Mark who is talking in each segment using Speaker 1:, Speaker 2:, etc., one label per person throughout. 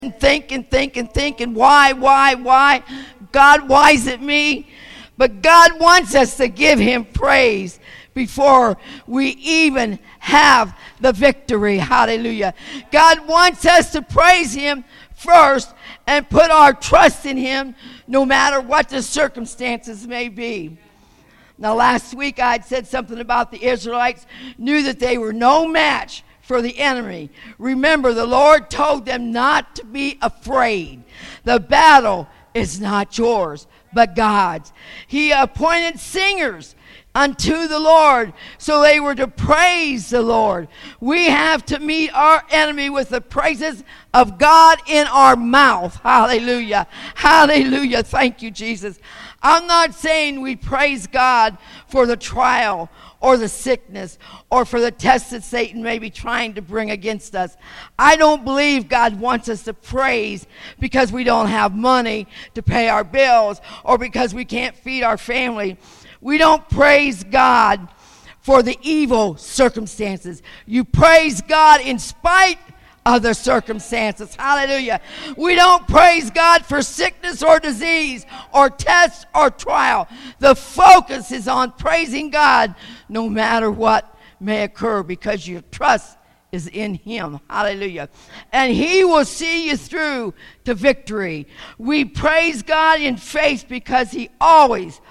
Speaker 1: and why? God, why is it me? But God wants us to give him praise before we even have the victory. Hallelujah. God wants us to praise him first and put our trust in him no matter what the circumstances may be. Now, last week I had said something about the Israelites knew that they were no match for the enemy. Remember, the Lord told them not to be afraid. The battle is not yours, but God's. He appointed singers unto the Lord, so they were to praise the Lord. We have to meet our enemy with the praises of God in our mouth. Hallelujah. Hallelujah. Thank you, Jesus. I'm not saying we praise God for the trial or the sickness or for the test that Satan may be trying to bring against us. I don't believe God wants us to praise because we don't have money to pay our bills or because we can't feed our family. We don't praise God for the evil circumstances. You praise God in spite of the circumstances. Hallelujah. We don't praise God for sickness or disease or test or trial. The focus is on praising God no matter what may occur because your trust is in him. Hallelujah. And he will see you through to victory. We praise God in faith because he always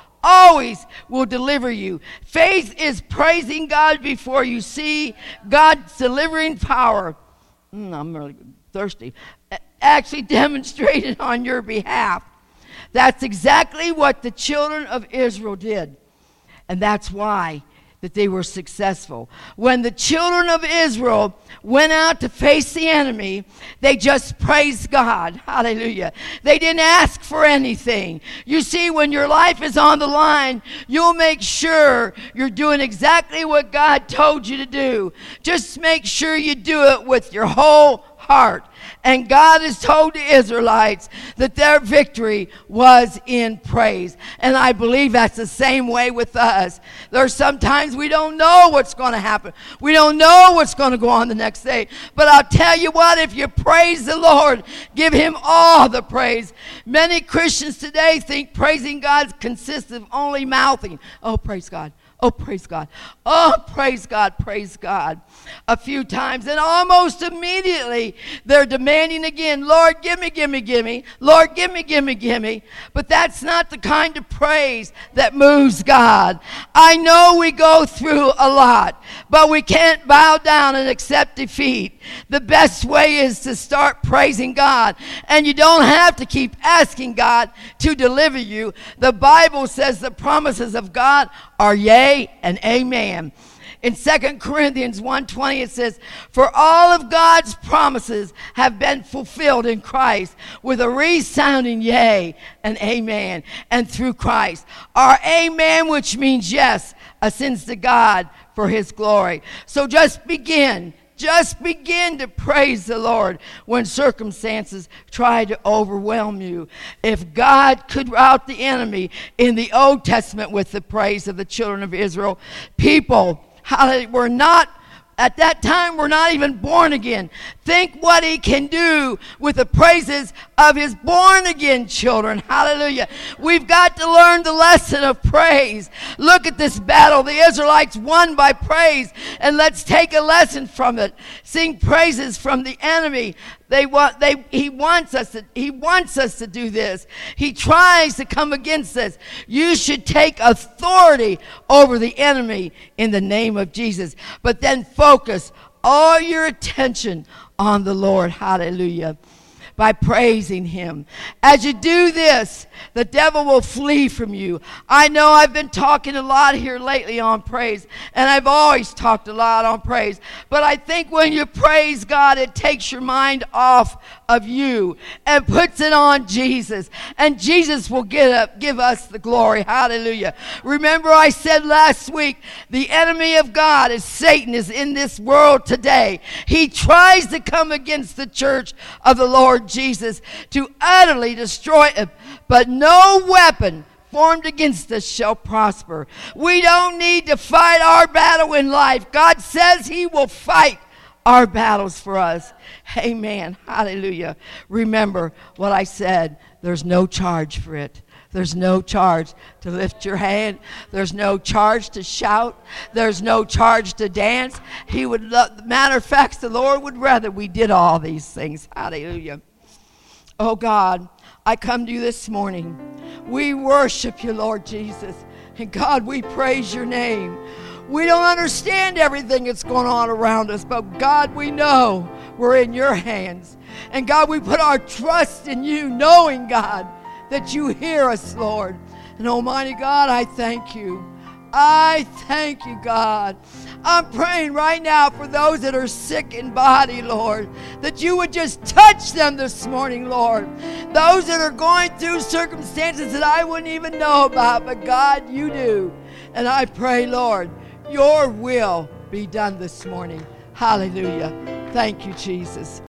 Speaker 1: will deliver you. Faith is praising God before you see God's delivering power. I'm really thirsty. Actually demonstrated on your behalf. That's exactly what the children of Israel did. And that's why that they were successful. When the children of Israel went out to face the enemy, they just praised God. Hallelujah. They didn't ask for anything. You see, when your life is on the line, you'll make sure you're doing exactly what God told you to do. Just make sure you do it with your whole heart. And God has told the Israelites that their victory was in praise. And I believe that's the same way with us. There's sometimes we don't know what's going to happen. We don't know what's going to go on the next day. But I'll tell you what, if you praise the Lord, give him all the praise. Many Christians today think praising God consists of only mouthing. Oh, praise God. Oh, praise God. Oh, praise God, praise God. A few times. And almost immediately, they're demanding again, Lord, give me. Lord, give me. But that's not the kind of praise that moves God. I know we go through a lot, but we can't bow down and accept defeat. The best way is to start praising God. And you don't have to keep asking God to deliver you. The Bible says the promises of God are yea and amen. In 2 Corinthians 1:20 it says, for all of God's promises have been fulfilled in Christ with a resounding yea and amen. And through Christ, our amen, which means yes, ascends to God for his glory. So just begin to praise the Lord when circumstances try to overwhelm you. If God could rout the enemy in the Old Testament with the praise of the children of Israel, people were not, at that time, were not even born again. Think what he can do with the praises of his born again children. Hallelujah. We've got to learn the lesson of praise. Look at this battle. The Israelites won by praise, and let's take a lesson from it. Sing praises from the enemy. He wants us to do this. He tries to come against us. You should take authority over the enemy in the name of Jesus. But then focus all your attention on the Lord. Hallelujah. By praising him. As you do this, the devil will flee from you. I know I've been talking a lot here lately on praise, and I've always talked a lot on praise. But I think when you praise God, it takes your mind off of you and puts it on Jesus. And Jesus will give us the glory. Hallelujah. Remember I said last week, the enemy of God is Satan is in this world today. He tries to come against the church of the Lord Jesus to utterly destroy it. But no weapon formed against us shall prosper. We don't need to fight our battle in life. God says he will fight our battles for us. Amen. Hallelujah. Remember what I said. There's no charge for it. There's no charge to lift your hand. There's no charge to shout. There's no charge to dance. Matter of fact, the Lord would rather we did all these things. Hallelujah. Oh God, I come to you this morning. We worship you, Lord Jesus. And God, we praise your name. We don't understand everything that's going on around us, but God, we know we're in your hands. And God, we put our trust in you, knowing, God, that you hear us, Lord. And Almighty God, I thank you. I thank you, God. I'm praying right now for those that are sick in body, Lord, that you would just touch them this morning, Lord. Those that are going through circumstances that I wouldn't even know about, but God, you do. And I pray, Lord, your will be done this morning. Hallelujah. Thank you, Jesus.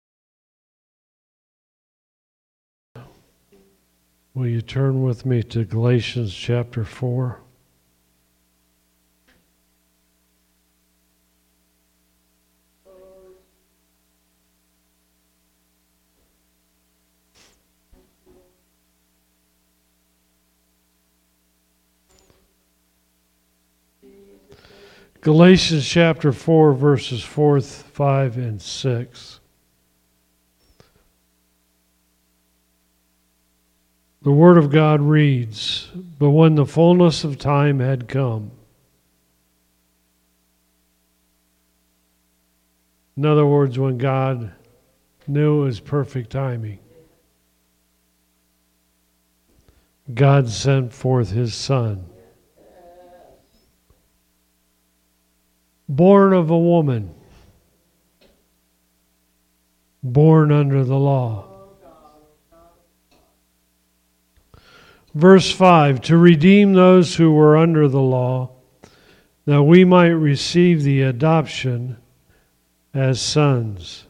Speaker 2: Will you turn with me to Galatians chapter 4? Galatians chapter 4, verses 4, 5, and 6. The Word of God reads, "But when the fullness of time had come," in other words, when God knew it was perfect timing, God sent forth His Son, born of a woman, born under the law. Verse 5, to redeem those who were under the law, that we might receive the adoption as sons.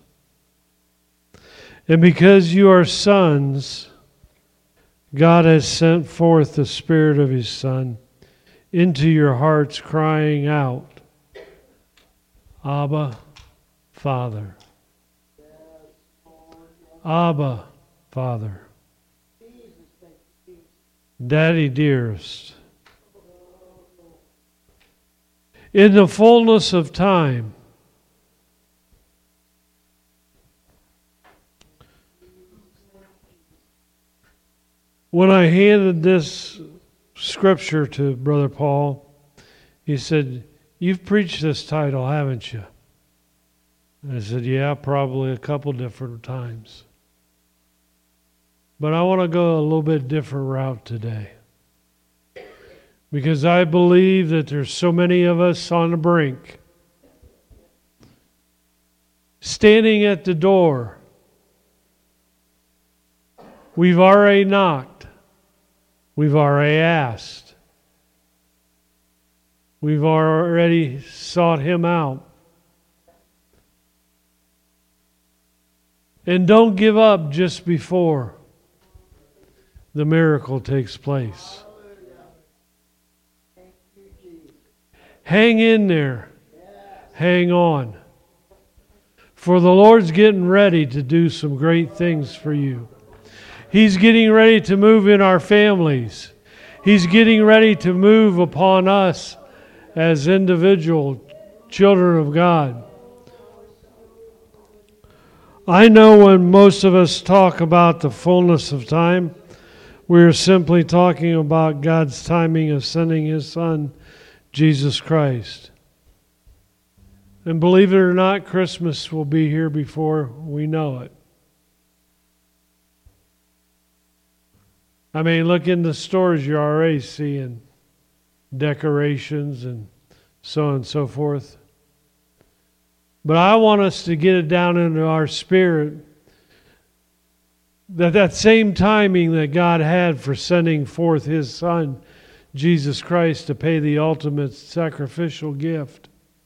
Speaker 2: And because you are sons, God has sent forth the Spirit of His Son into your hearts, crying out, Abba, Father. Abba, Father. Daddy dearest. In the fullness of time, when I handed this scripture to Brother Paul, he said, "You've preached this title, haven't you?" And I said, "Yeah, probably a couple different times. But I want to go a little bit different route today. Because I believe that there's so many of us on the brink, standing at the door. We've already knocked. We've already asked. We've already sought Him out. And don't give up just before the miracle takes place. Hang in there. Hang on. For the Lord's getting ready to do some great things for you. He's getting ready to move in our families. He's getting ready to move upon us as individual children of God. I know when most of us talk about the fullness of time, we're simply talking about God's timing of sending His Son, Jesus Christ. And believe it or not, Christmas will be here before we know it. I mean, look in the stores, you're already seeing decorations and so on and so forth. But I want us to get it down into our spirit that same timing that God had for sending forth His Son, Jesus Christ, to pay the ultimate sacrificial gift.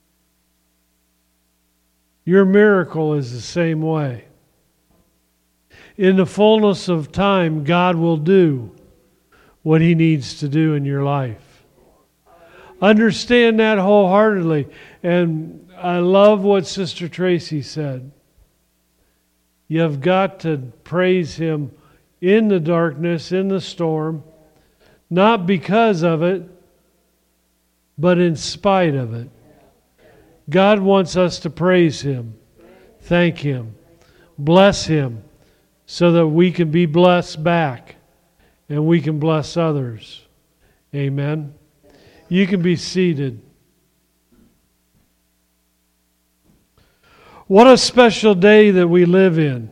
Speaker 2: Your miracle is the same way. In the fullness of time, God will do what He needs to do in your life. Understand that wholeheartedly. And I love what Sister Tracy said. You've got to praise Him in the darkness, in the storm, not because of it, but in spite of it. God wants us to praise Him, thank Him, bless Him, so that we can be blessed back and we can bless others. Amen. You can be seated. What a special day that we live in.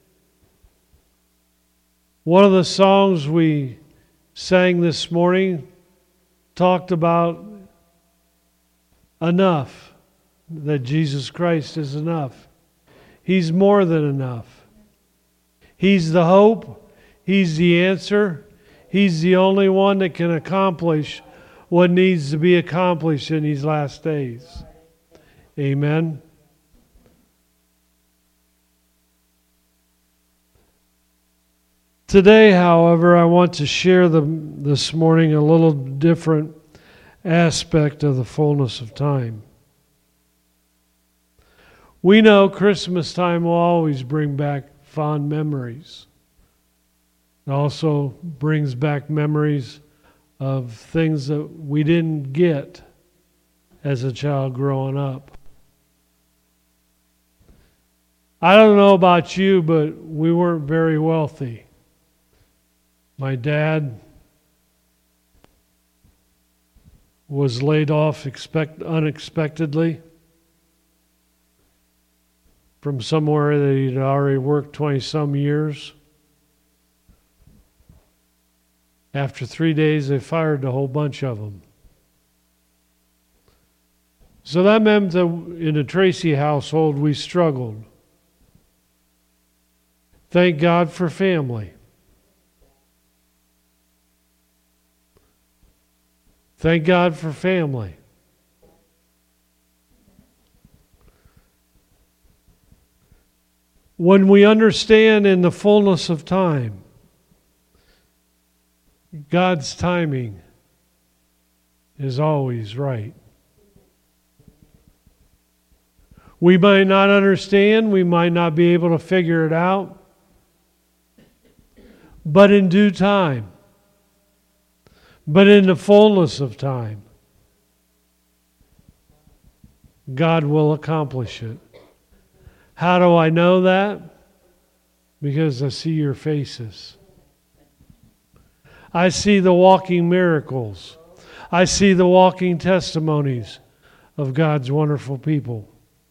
Speaker 2: One of the songs we sang this morning talked about enough, that Jesus Christ is enough. He's more than enough. He's the hope. He's the answer. He's the only one that can accomplish what needs to be accomplished in these last days. Amen. Today, however, I want to share this morning a little different aspect of the fullness of time. We know Christmas time will always bring back fond memories. It also brings back memories of things that we didn't get as a child growing up. I don't know about you, but we weren't very wealthy. My dad was laid off unexpectedly from somewhere that he'd already worked 20-some years. After 3 days, they fired a whole bunch of them. So that meant that in the Tracy household, we struggled. Thank God for family. Thank God for family. When we understand in the fullness of time, God's timing is always right. We might not understand, we might not be able to figure it out, but in due time, but in the fullness of time, God will accomplish it. How do I know that? Because I see your faces. I see the walking miracles. I see the walking testimonies of God's wonderful people.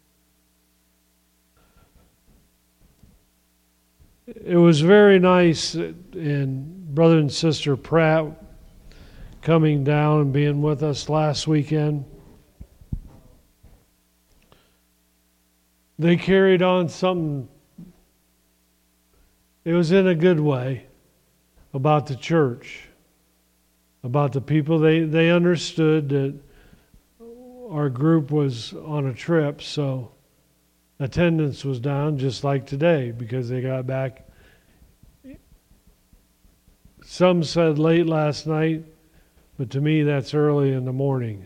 Speaker 2: It was very nice in Brother and Sister Pratt coming down and being with us last weekend. They carried on something, it was in a good way, about the church, about the people. They understood that our group was on a trip, so attendance was down just like today because they got back. Some said late last night, but to me that's early in the morning.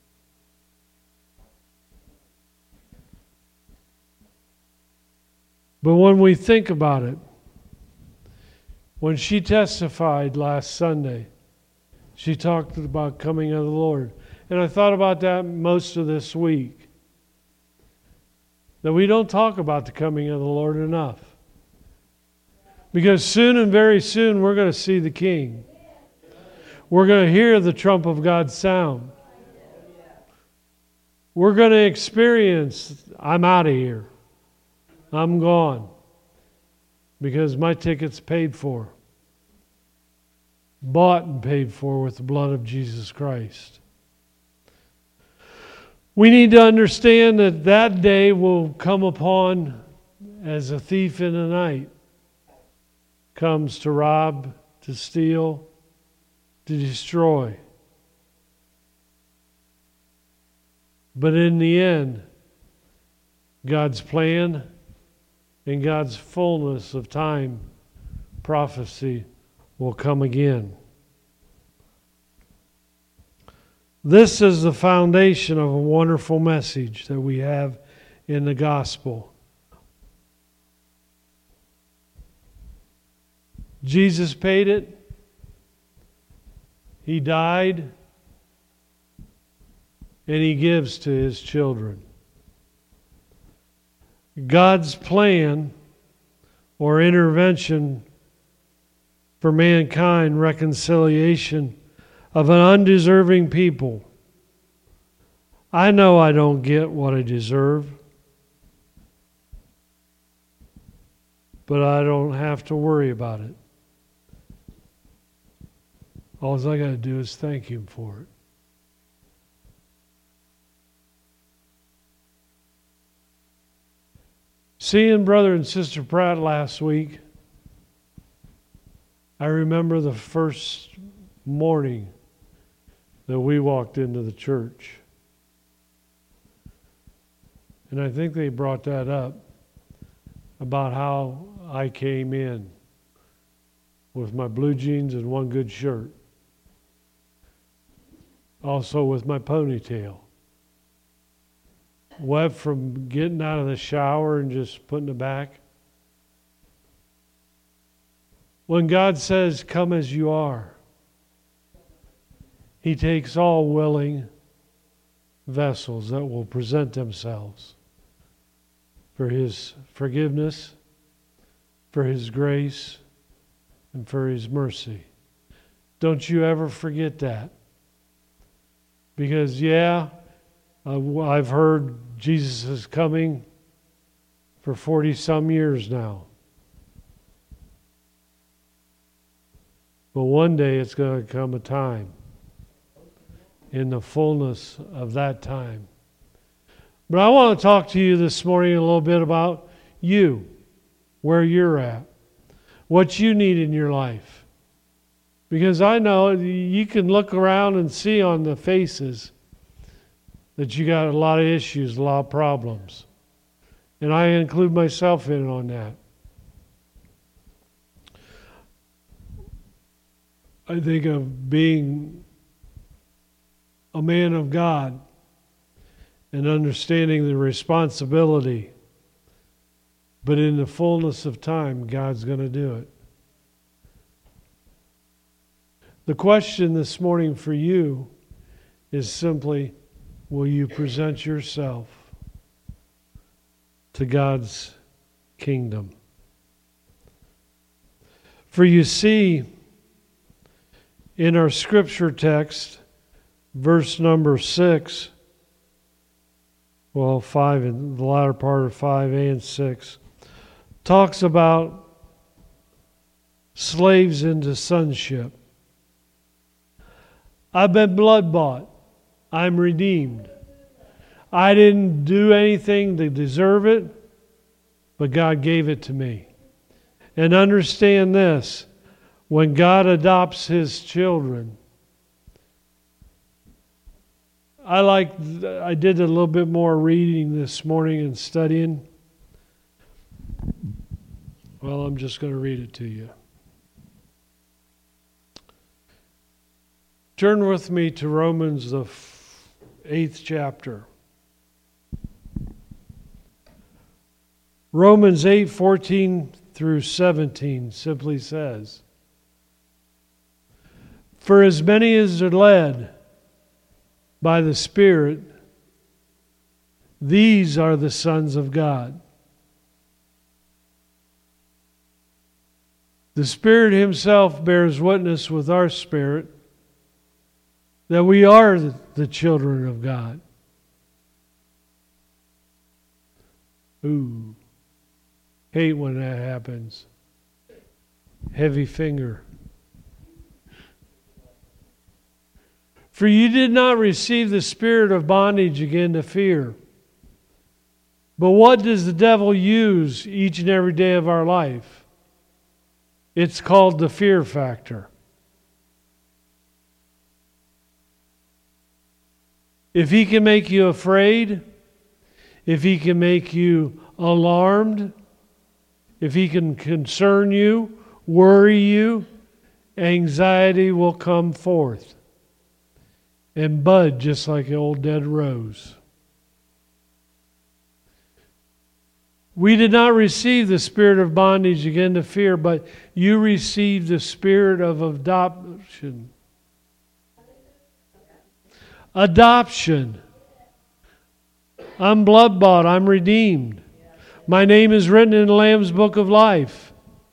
Speaker 2: But when we think about it, when she testified last Sunday, she talked about coming of the Lord. And I thought about that most of this week. That we don't talk about the coming of the Lord enough. Because soon and very soon we're going to see the King. We're going to hear the trump of God's sound. We're going to experience, I'm out of here. I'm gone. Because my ticket's paid for. Bought and paid for with the blood of Jesus Christ. We need to understand that that day will come upon as a thief in the night. Comes to rob, to steal, to destroy. But in the end, God's plan and God's fullness of time, prophecy, will come again. This is the foundation of a wonderful message that we have in the gospel. Jesus paid it. He died. And He gives to His children. God's plan or intervention for mankind, reconciliation of an undeserving people. I know I don't get what I deserve, but I don't have to worry about it. All I got to do is thank Him for it. Seeing Brother and Sister Pratt last week, I remember the first morning that we walked into the church. And I think they brought that up about how I came in with my blue jeans and one good shirt. Also with my ponytail. Went from getting out of the shower and just putting it back. When God says, come as you are, He takes all willing vessels that will present themselves for His forgiveness, for His grace, and for His mercy. Don't you ever forget that. Because, I've heard Jesus is coming for 40-some years now. But one day it's going to come a time, in the fullness of that time. But I want to talk to you this morning a little bit about you, where you're at, what you need in your life. Because I know you can look around and see on the faces that you got a lot of issues, a lot of problems. And I include myself in on that. I think of being a man of God and understanding the responsibility. But in the fullness of time, God's going to do it. The question this morning for you is simply, will you present yourself to God's kingdom? For you see, in our scripture text, verse number 6, 5 in the latter part of 5 and 6, talks about slaves into sonship. I've been blood-bought. I'm redeemed. I didn't do anything to deserve it, but God gave it to me. And understand this, when God adopts His children, I did a little bit more reading this morning and studying. Well, I'm just going to read it to you. Turn with me to Romans, the 8th chapter. Romans 8:14 through 17 simply says, for as many as are led by the Spirit, these are the sons of God. The Spirit Himself bears witness with our spirit that we are the children of God. Ooh, hate when that happens. Heavy finger. For you did not receive the spirit of bondage again to fear. But what does the devil use each and every day of our life? It's called the fear factor. If he can make you afraid, if he can make you alarmed, if he can concern you, worry you, anxiety will come forth. and bud just like an old dead rose. We did not receive the spirit of bondage again to fear, but you received the spirit of adoption. Adoption. I'm blood-bought. I'm redeemed. My name is written in the Lamb's Book of Life.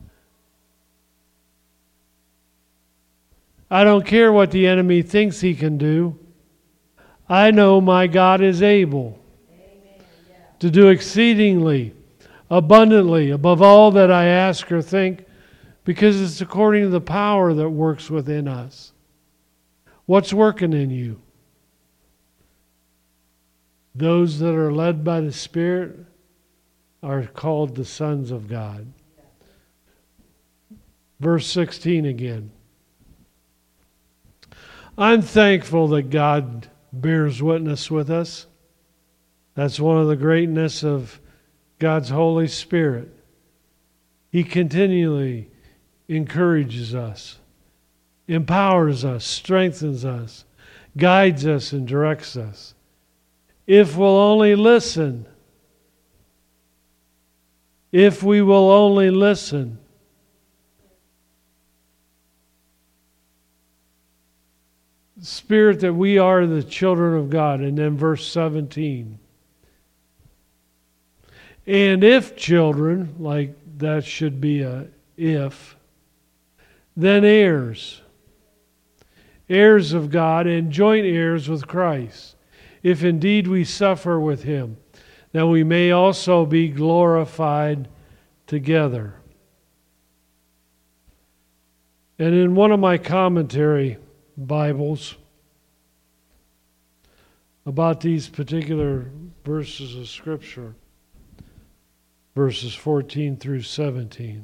Speaker 2: I don't care what the enemy thinks he can do. I know my God is able to do exceedingly, abundantly, above all that I ask or think, because it's according to the power that works within us. What's working in you? Those that are led by the Spirit are called the sons of God. Verse 16 again. I'm thankful that God bears witness with us. That's one of the greatness of God's Holy Spirit. He continually encourages us, empowers us, strengthens us, guides us, and directs us. If we'll only listen, if we will only listen. Spirit, that we are the children of God. And then verse 17. And if children, like that should be a if, then heirs. Heirs of God and joint heirs with Christ. If indeed we suffer with him, that we may also be glorified together. And in one of my commentary Bibles about these particular verses of Scripture, verses 14 through 17.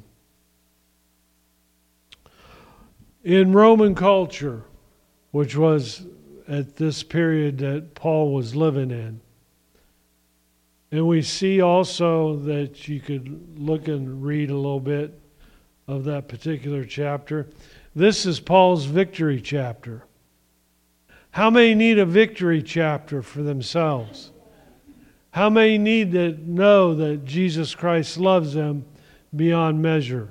Speaker 2: In Roman culture, which was at this period that Paul was living in, and we see also that you could look and read a little bit of that particular chapter. This is Paul's victory chapter. How many need a victory chapter for themselves? How many need to know that Jesus Christ loves them beyond measure?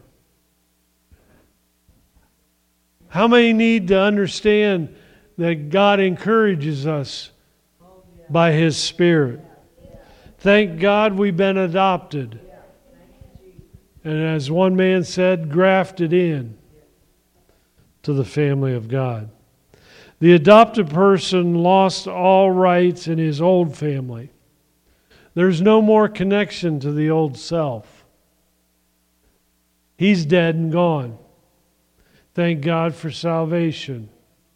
Speaker 2: How many need to understand that God encourages us by His Spirit? Thank God we've been adopted. And as one man said, grafted in to the family of God. The adopted person lost all rights in his old family. There's no more connection to the old self. He's dead and gone. Thank God for salvation.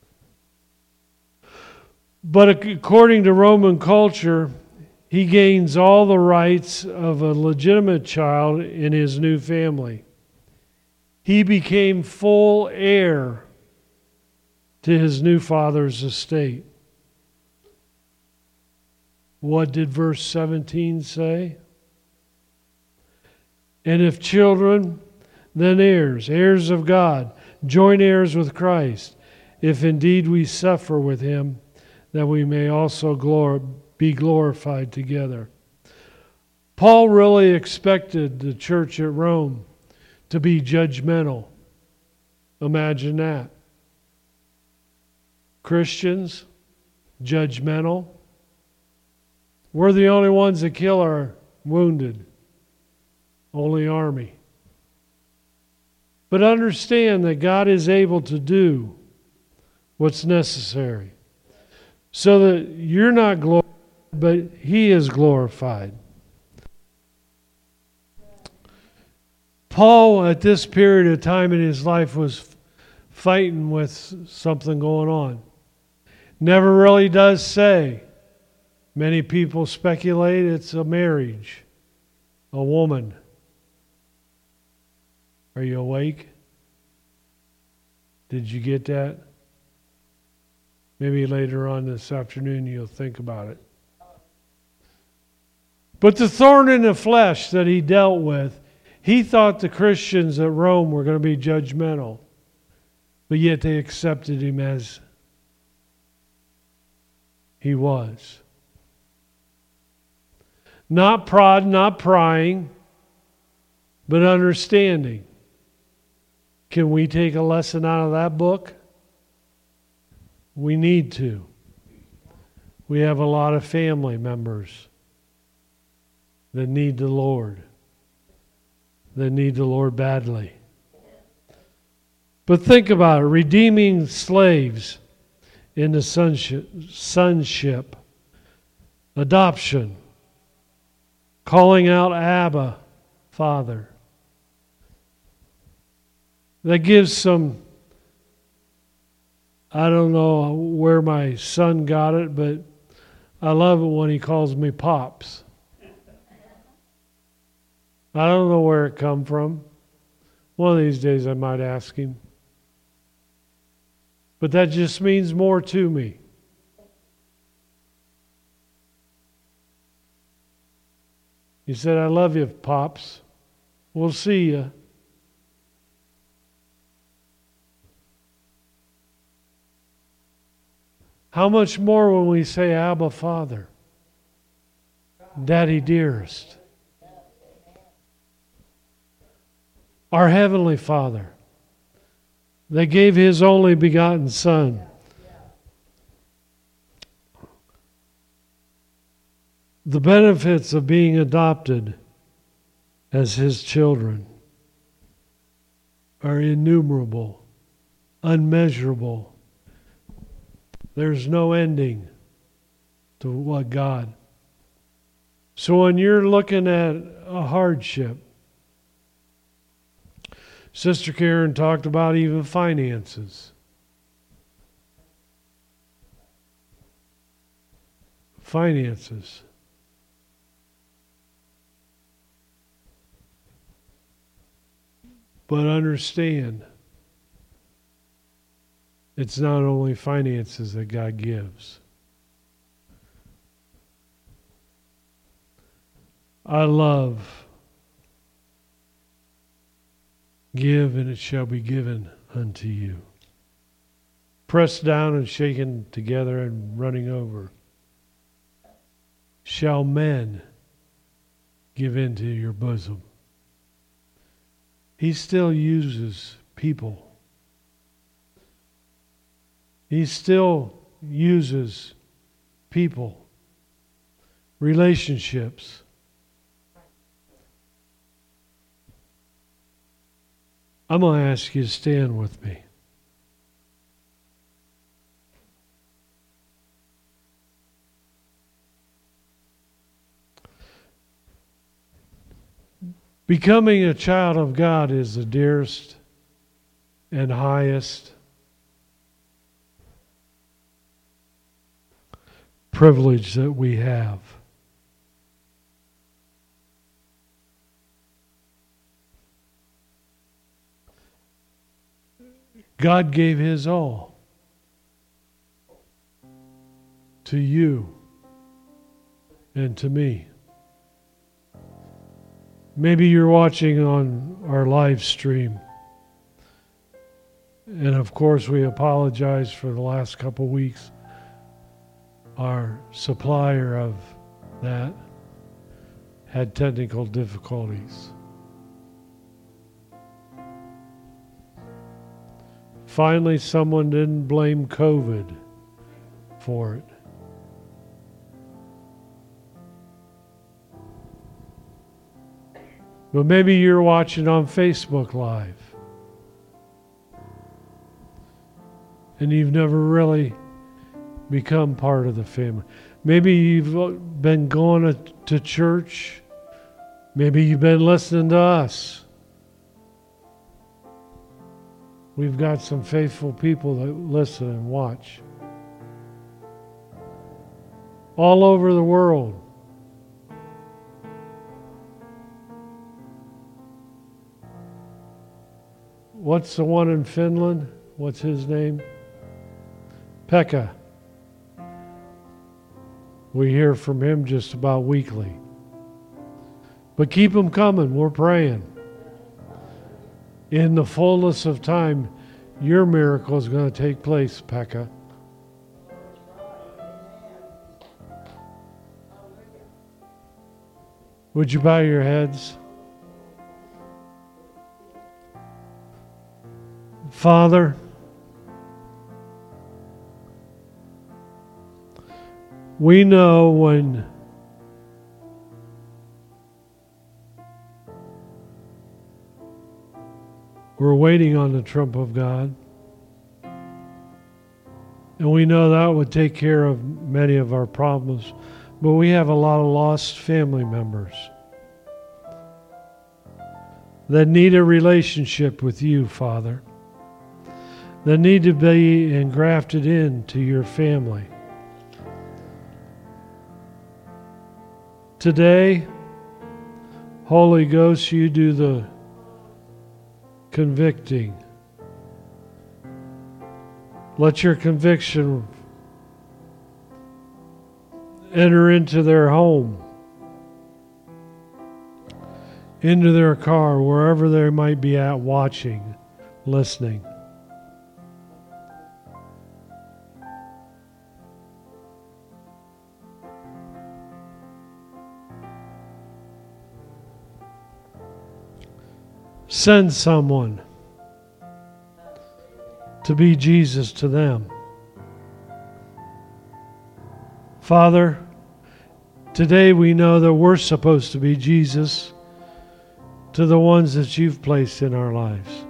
Speaker 2: But according to Roman culture, he gains all the rights of a legitimate child in his new family. He became full heir to his new father's estate. What did verse 17 say? And if children, then heirs, heirs of God, joint heirs with Christ, if indeed we suffer with him, that we may also be glorified together. Paul really expected the church at Rome to be judgmental. Imagine that. Christians, judgmental. We're the only ones that kill our wounded. Only army. But understand that God is able to do what's necessary, so that you're not glorified, but He is glorified. Paul, at this period of time in his life, was fighting with something going on. Never really does say. Many people speculate it's a marriage, a woman. Are you awake? Did you get that? Maybe later on this afternoon you'll think about it. But the thorn in the flesh that he dealt with, he thought the Christians at Rome were going to be judgmental, but yet they accepted him as He was. Not prod, not prying, but understanding. Can we take a lesson out of that book? We need to. We have a lot of family members that need the Lord, that need the Lord badly. But think about it, redeeming slaves into sonship, adoption, calling out Abba, Father. That gives some, I don't know where my son got it, but I love it when he calls me Pops. I don't know where it come from. One of these days I might ask him. But that just means more to me. He said, I love you, Pops. We'll see you. How much more when we say, Abba, Father, Daddy, dearest. Our Heavenly Father, that gave His only begotten Son. The benefits of being adopted as His children are innumerable, unmeasurable. There's no ending to what God. So when you're looking at a hardship, Sister Karen talked about even finances. Finances. But understand, it's not only finances that God gives. I love, give and it shall be given unto you. Pressed down and shaken together and running over. Shall men give into your bosom. He still uses people. He still uses people, relationships. I'm going to ask you to stand with me. Becoming a child of God is the dearest and highest privilege that we have. God gave His all to you and to me. Maybe you're watching on our live stream. And of course, we apologize for the last couple weeks. Our supplier of that had technical difficulties. Finally, someone didn't blame COVID for it. But maybe you're watching on Facebook Live and you've never really become part of the family. Maybe you've been going to church. Maybe you've been listening to us. We've got some faithful people that listen and watch. All over the world. What's the one in Finland? What's his name? Pekka. We hear from him just about weekly. But keep them coming. We're praying. In the fullness of time, your miracle is going to take place, Pekka. Would you bow your heads? Father, we know when we're waiting on the trump of God, and we know that would take care of many of our problems, but we have a lot of lost family members that need a relationship with you, Father, that need to be engrafted into your family. Today, Holy Ghost, you do the convicting. Let your conviction enter into their home, into their car, wherever they might be at, watching, listening. Send someone to be Jesus to them. Father, today we know that we're supposed to be Jesus to the ones that you've placed in our lives.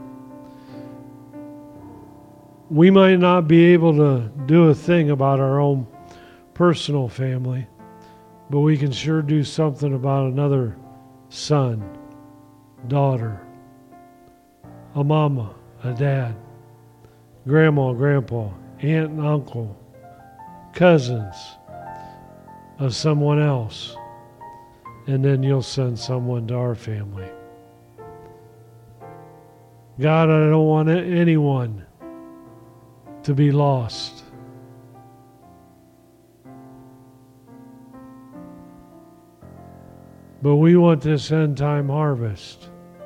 Speaker 2: We might not be able to do a thing about our own personal family, but we can sure do something about another son, daughter, a mama, a dad, grandma, grandpa, aunt and uncle, cousins of someone else. And then you'll send someone to our family. God, I don't want anyone to be lost. But we want this end time harvest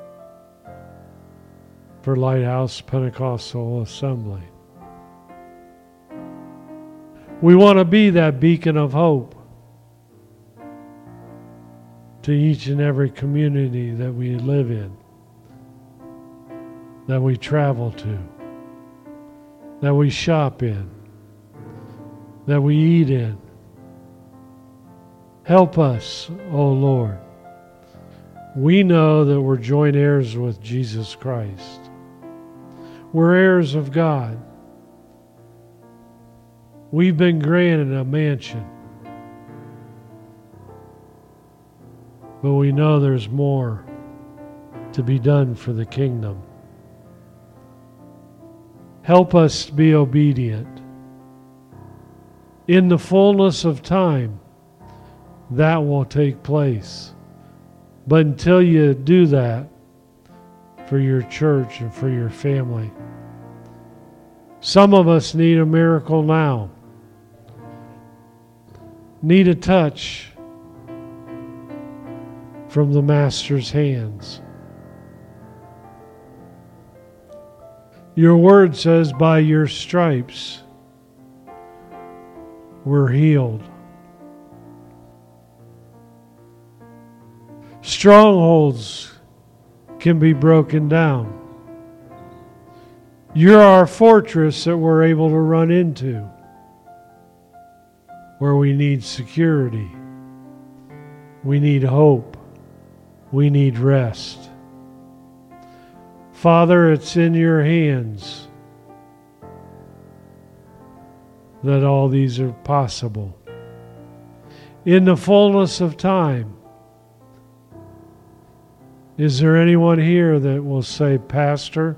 Speaker 2: for Lighthouse Pentecostal Assembly. We want to be that beacon of hope to each and every community that we live in, that we travel to, that we shop in, that we eat in. Help us, O Lord. We know that we're joint heirs with Jesus Christ. We're heirs of God. We've been granted a mansion. But we know there's more to be done for the kingdom. Help us to be obedient. In the fullness of time, that will take place. But until you do that for your church and for your family, some of us need a miracle now. Need a touch from the Master's hands. Your word says, by your stripes we're healed. Strongholds can be broken down. You're our fortress that we're able to run into where we need security. We need hope. We need rest. Father, it's in your hands that all these are possible. In the fullness of time, is there anyone here that will say, Pastor,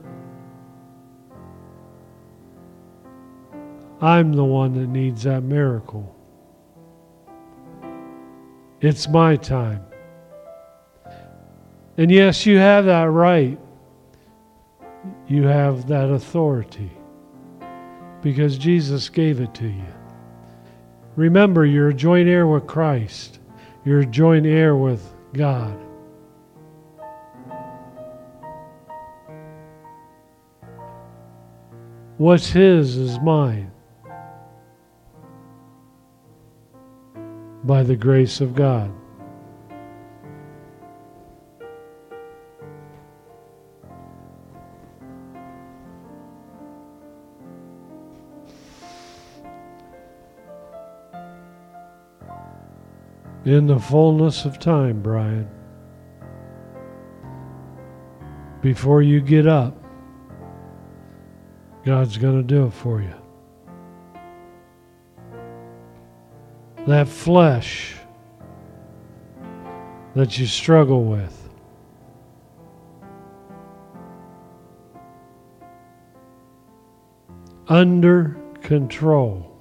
Speaker 2: I'm the one that needs that miracle. It's my time. And yes, you have that right. You have that authority because Jesus gave it to you. Remember, you're a joint heir with Christ. You're a joint heir with God. What's His is mine by the grace of God. In the fullness of time, Brian. Before you get up, God's going to do it for you. That flesh that you struggle with, under control.